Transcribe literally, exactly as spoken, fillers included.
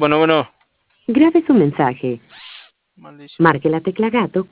Bueno, bueno. Grabe su mensaje. Maldición. Marque la tecla gato